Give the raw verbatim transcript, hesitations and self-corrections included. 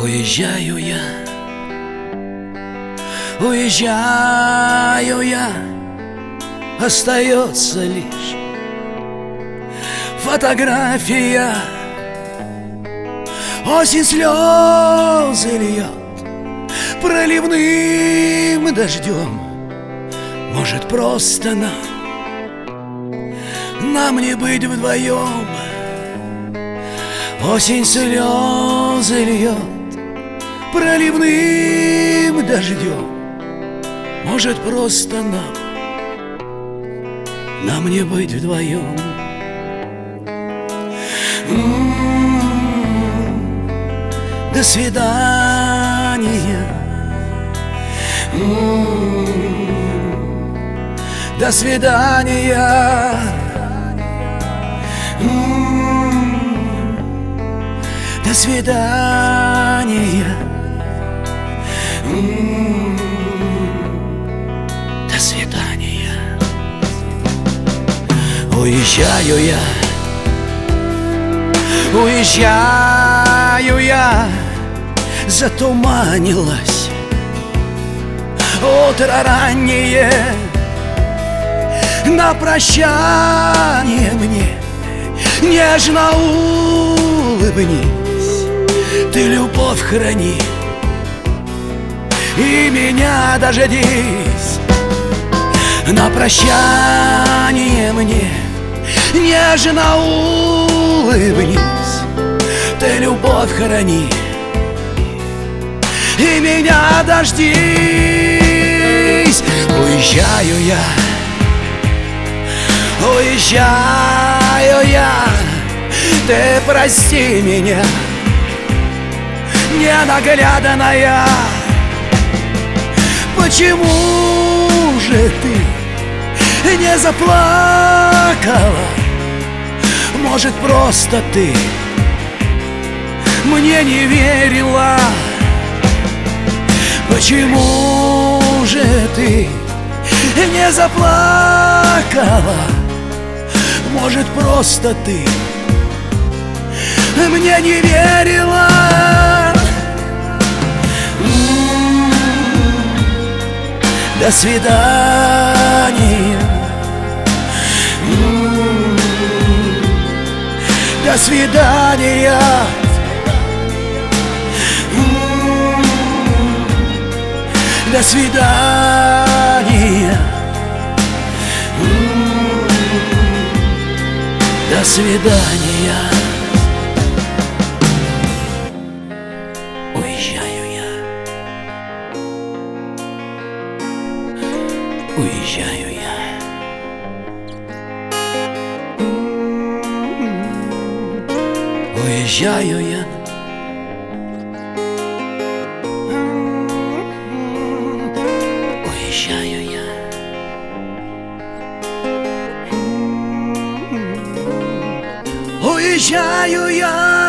Уезжаю я, уезжаю я, остается лишь фотография. Осень слезы льет проливным дождем. Может, просто нам, нам не быть вдвоем. Осень слезы льет проливным дождем. Может, просто нам, нам не быть вдвоем. М-м-м, до свидания. М-м-м, до свидания. М-м-м, до свидания. М-м-м, до свидания. Уезжаю я, уезжаю я, затуманилось утро раннее. На прощание мне нежно улыбнись, ты любовь храни и меня дождись. На прощание мне нежно улыбнись, ты любовь храни и меня дождись. Уезжаю я, уезжаю я, ты прости меня, ненаглядная. Почему же ты не заплакала? Может, просто ты мне не верила? Почему же ты не заплакала? Может, просто ты мне не верила? До свидания. До свидания. До свидания. До свидания. Уезжаю я, уезжаю я. Уезжаю я. Уезжаю я. Уезжаю я.